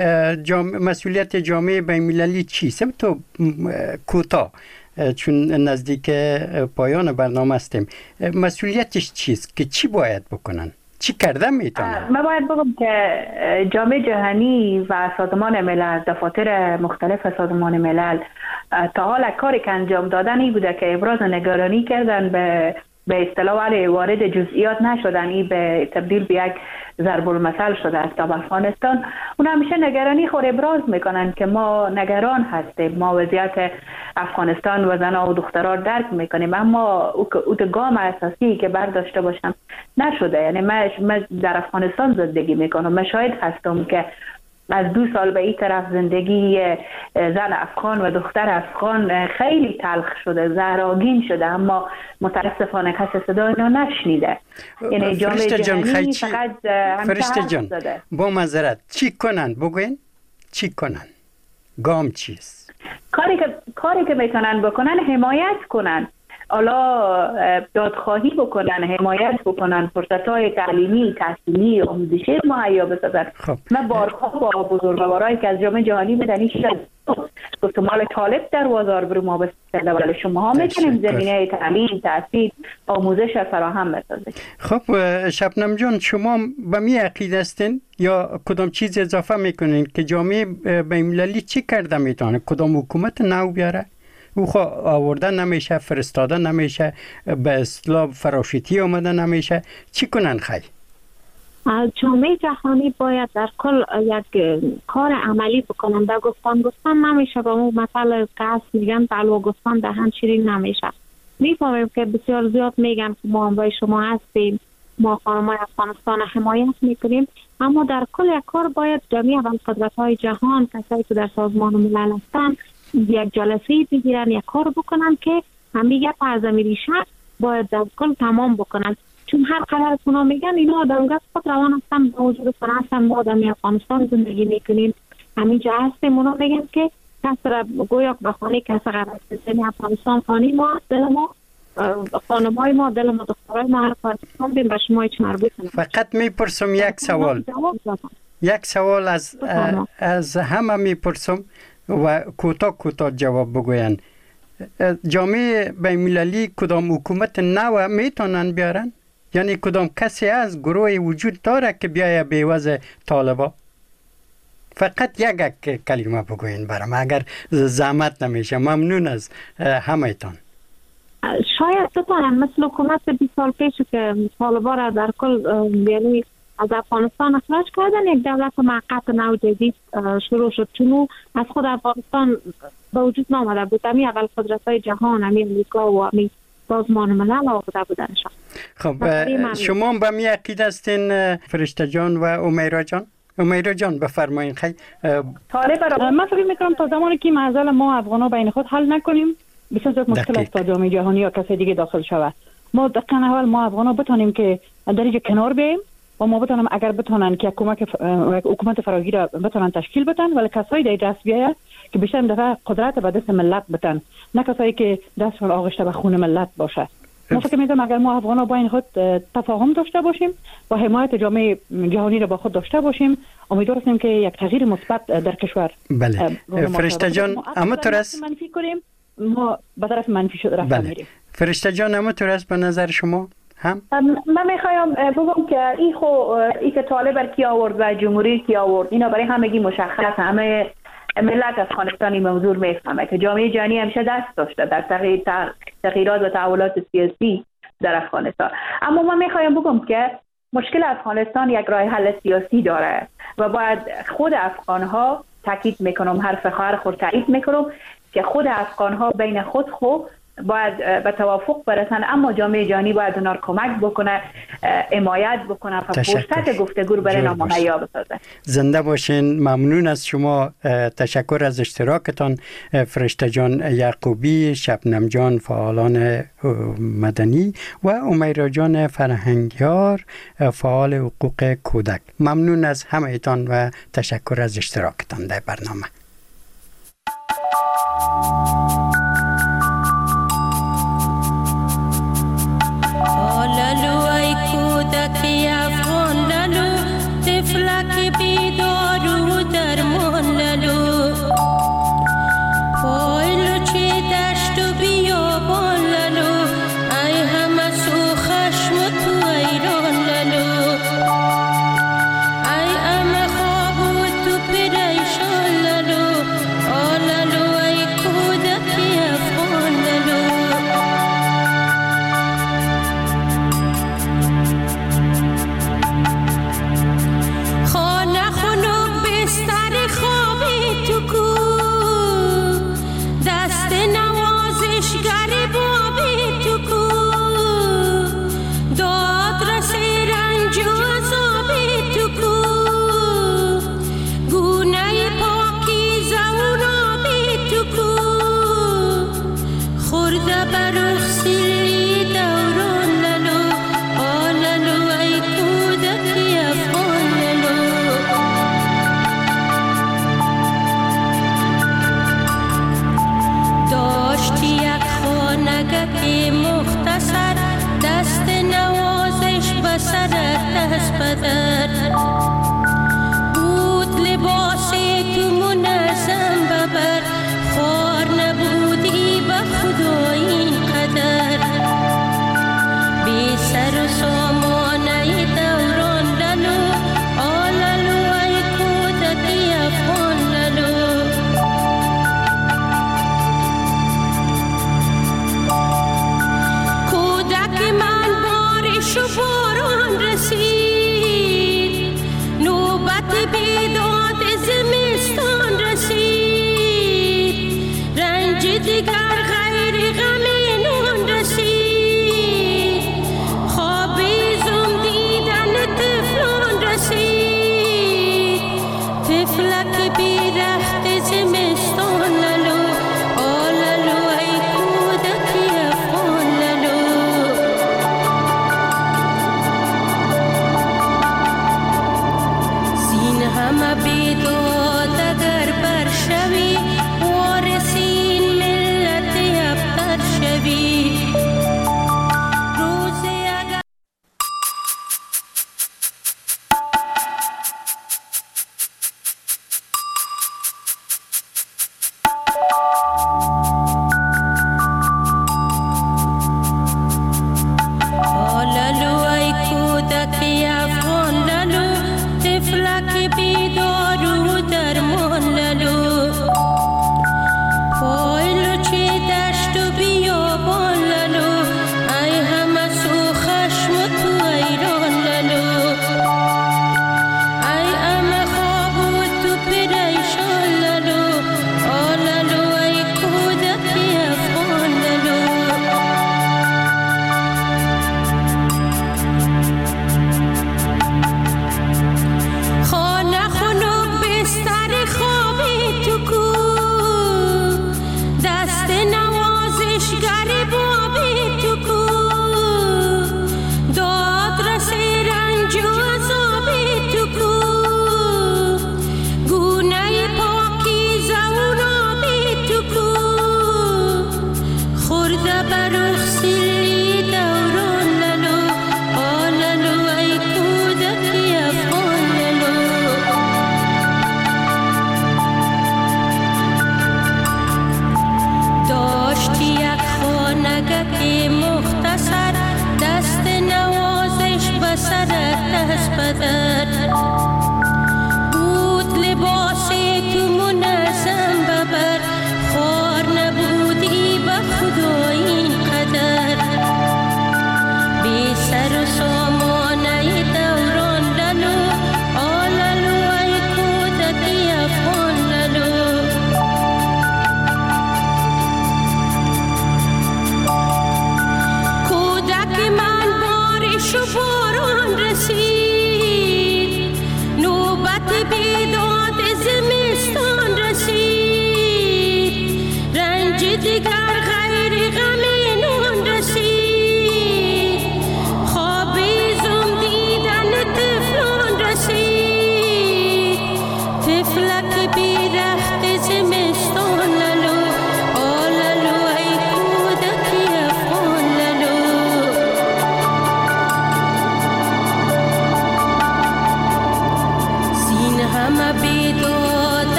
مسئولیت جامعه بین‌المللی چیست؟ تو کوتاه چون نزدیک پایان برنامه هستیم، مسئولیتش چیست که چی باید بکنن؟ چی کردن میتونن؟ من باید بگم که جامعه جهانی و سازمان ملل، دفاتر مختلف سازمان ملل تا حال کاری که انجام دادن این بوده که ابراز نگرانی کردن به اصطلاح ولی وارد جزئیات نشدن، این به تبدیل به یک ضرب المثل شده است در افغانستان. اون همیشه نگرانی خود ابراز میکنن که ما نگران هستیم، ما وضعیت افغانستان و زنان و دختران درک میکنیم، اما او گام اساسی که برداشته باشم نشده. یعنی من در افغانستان زندگی میکنم، من شاهد هستم که از 2 سال به این طرف زندگی زن افغان و دختر افغان خیلی تلخ شده، زهراگین شده، اما متاسفانه کسی صدا اینا نشنیده. یعنی جامعه جهانی فقط فرشته جان با معذرت چی کنن؟ بگوین چی کنن؟ گام چیست؟ کاری که میتونن بکنن حمایت کنن، حالا دادخواهی بکنن، حمایت بکنن، فرصت‌های تعلیمی، تحصیلی، آموزشی مهیا بسازن. من بارها با بزرگوارایی که از جامعه جهانی مدنی شدن گفتم مال طالب در بازار برو ما بسازه، ولی شما ها میتونیم زمینه تعلیم، تحصیل، آموزش فراهم بسازید. خب شبنم جان شما به می عقیده هستین یا کدام چیز اضافه میکنین که جامعه بین‌المللی چی کرده میتونه؟ کدام حکومت نو بیاره؟ او آوردن نمیشه، فرستادن نمیشه، به اصطلاح فراشیتی آمدن نمیشه، چی کنن خیلی؟ جامعه جهانی باید در کل یک کار عملی بکنن. در گفتن نمیشه، با اون مثل قصد میگن بلوا گفتن دهن شیرین نمیشه. میفهمیم که بسیار زیاد میگن که ما همراه شما هستیم، ما خانم‌های افغانستان حمایت میکنیم، اما در کل یک کار باید جمعی ابرقدرت‌های جهان، کسایی که در سازمان ملل هستن، یک جلسه بگیرن، یک کار بکنن که همیشه تعظیم ریشه باید در کل تمام بکنن. چون هر قرار اونا میگن اینا آدمگاه خود روان هستن، با وجود فرانسه ما آدمی افغانستان زندگی میکنیم، همینجا هستیم. اونا میگن که کس را گویا به خانه کس قرار بزنی، افغانستان خانه ما، دل ما، خانمای ما، دل ما، دخترای ما، هر کارتون بیم به شما هیچ مربوط نیست. فقط میپرسم یک سوال از همه میپرسم و کوتاه جواب بگوین. جامعه بین‌المللی کدام حکومت نو میتونن بیارن؟ یعنی کدام کسی از گروه وجود داره که بیایه بیوز طالبا؟ فقط یک کلمه بگوین برام اگر زحمت نمیشه. ممنون از همه‌تان. شاید بتونن مثل حکومت 20 سال پیش که طالبا را در کل یعنی از افغانستان اخراج کردن، یک دولت موقت نو جدید شروع شد، چون از خود افغانستان به وجود نامده بود. امی اول قدرت‌های جهان، امی امریکا و امی سازمان ملل آورده بودنشان. خب شما به می عقیده هستین فرشته جان و امیرا جان؟ امیرا جان بفرمایین. خیلی من فکر میکنم تا زمانی که معضل ما افغانا بین خود حل نکنیم بسیار زیاد مشکل است تا جامعه جهانی یا کسی دیگه داخل شود. ما دقیقاً اول ما افغانا بتونیم که در اینجا کنار بیاییم و ما بتونم اگر بتونن که حکومت فراگیر را بتونن تشکیل بدن، ولی کسایی در دست بیاید که بیشتر دفعه قدرت به دست ملت بدن، نه کسایی که دستشون آغشته به خون ملت باشه. ما فکر می‌کنم اگر ما افغان‌ها بین خود تفاهم داشته باشیم و حمایت جامعه جهانی را با خود داشته باشیم، امیدوار هستیم که یک تغییر مثبت در کشور. بله فرشته جان، اما تو راست منفی کنیم، ما به طرف منفی شده رفتن میریم. فرشته جان، اما تو راست به نظر شما هم من میخوایم بگم که ای که طالب کی آورد و جمهوری کی آورد، اینا برای همگی مشخص، همه ملت افغانستانی موضوع میفهمه که جامعه جهانی همیشه دست داشته در تغییرات و تحولات سیاسی در افغانستان. اما من میخوایم بگم که مشکل افغانستان یک راه حل سیاسی داره و باید خود افغانها، تاکید میکنم حرف خواهر خود تایید میکنم که خود افغانها بین خود باید به توافق برسن، اما جامعه جهانی باید اونا رو کمک بکنه، حمایت بکنه و فرصت گفتگو رو برای نامه مهیا بسازه. زنده باشین. ممنون از شما. تشکر از اشتراکتان فرشته جان یعقوبی، شبنم جان فعالان مدنی و امیرا جان فرهنگیار فعال حقوق کودک. ممنون از همه ایتان و تشکر از اشتراکتان در برنامه. لالو ای کودکی افغان لالو، طفلک بیدارو درمان لالو، پایلو چه دشت و بیابان لالو، ای همه سو خشم و تو ایران لالو، ای همه خواب و تو پریشان لالو، لالو ای کودکی افغان لالو. بود لباس تو منظم ببر، خوار نبودی به خدا این قدر، بی سر و سامانه دوران لالو، لالو ای کودکی افغان لالو. کودک من بارش و باران رسید، نوبت بیداد زمستان رسید، رنج دیگر غیر غم نون رسید، خوابیزم دیدن طفلان رسید، طفلک بیرخت زمستان لالو، لالو ای کودکی افغان لالو.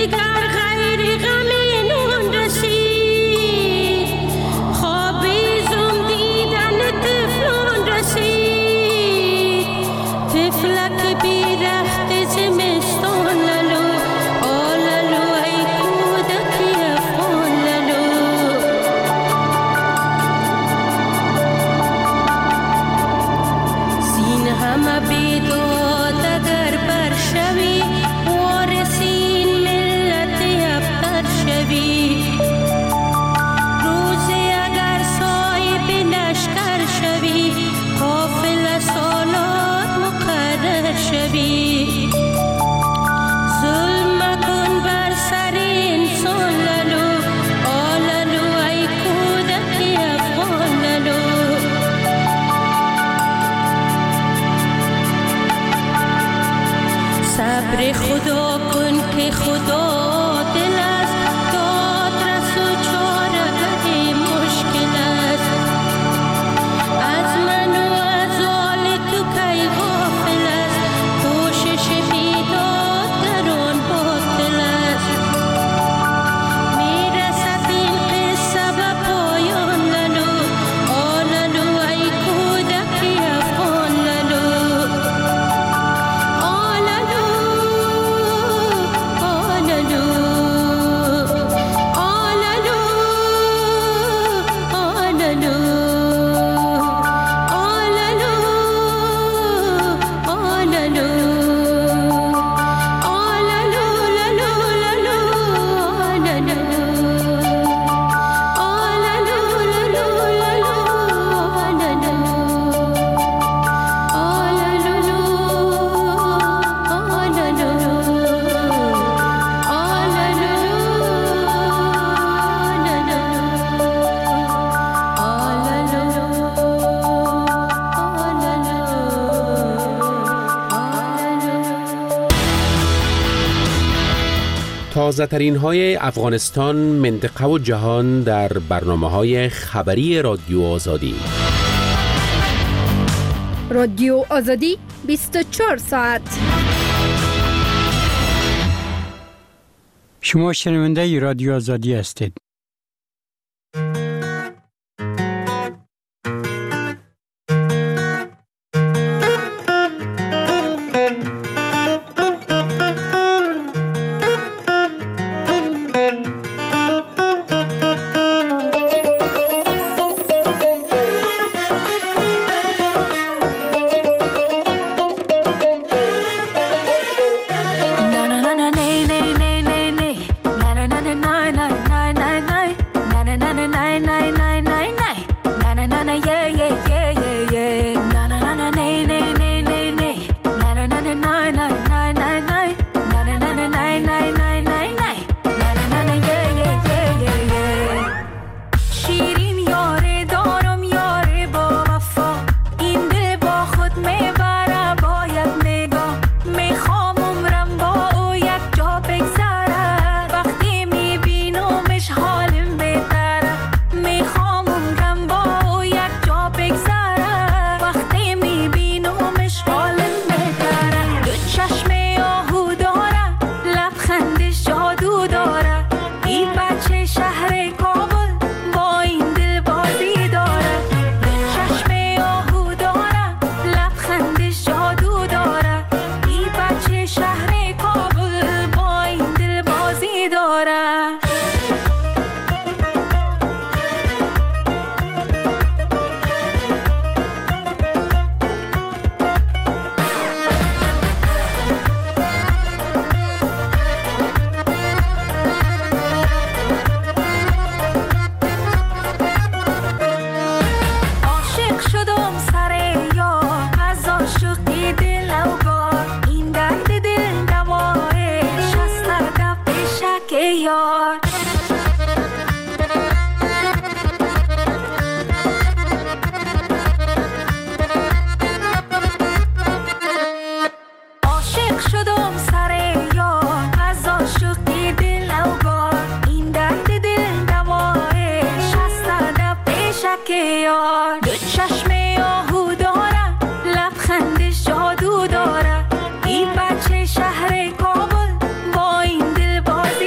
تازه‌ترین های افغانستان، منطقه و جهان در برنامه‌های خبری رادیو آزادی. رادیو آزادی 24 ساعت. شما شنونده رادیو آزادی هستید. شهر کابل با این دل بازی